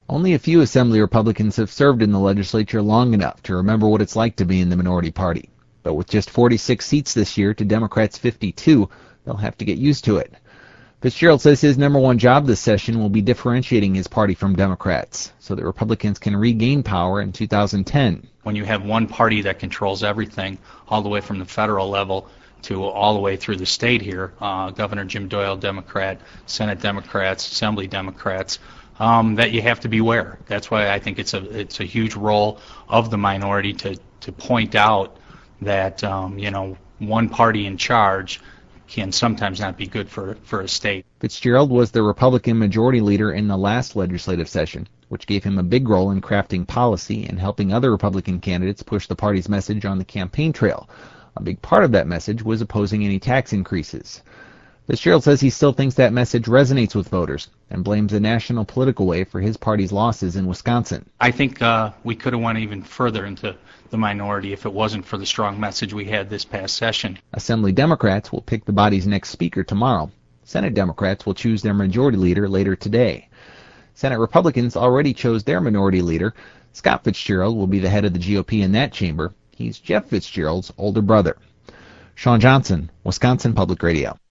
Only a few Assembly Republicans have served in the legislature long enough to remember what it's like to be in the minority party. But with just 46 seats this year to Democrats' 52, they'll have to get used to it. Fitzgerald says his number one job this session will be differentiating his party from Democrats so that Republicans can regain power in 2010. When you have one party that controls everything, all the way from the federal level to all the way through the state here, Governor Jim Doyle, Democrat, Senate Democrats, Assembly Democrats, that you have to beware. That's why I think it's a huge role of the minority to point out that one party in charge can sometimes not be good for a state. Fitzgerald was the Republican majority leader in the last legislative session, which gave him a big role in crafting policy and helping other Republican candidates push the party's message on the campaign trail. A big part of that message was opposing any tax increases. Fitzgerald says he still thinks that message resonates with voters and blames the National Political Wave for his party's losses in Wisconsin. I think we could have went even further into the minority if it wasn't for the strong message we had this past session. Assembly Democrats will pick the body's next speaker tomorrow. Senate Democrats will choose their majority leader later today. Senate Republicans already chose their minority leader. Scott Fitzgerald will be the head of the GOP in that chamber. He's Jeff Fitzgerald's older brother. Sean Johnson, Wisconsin Public Radio.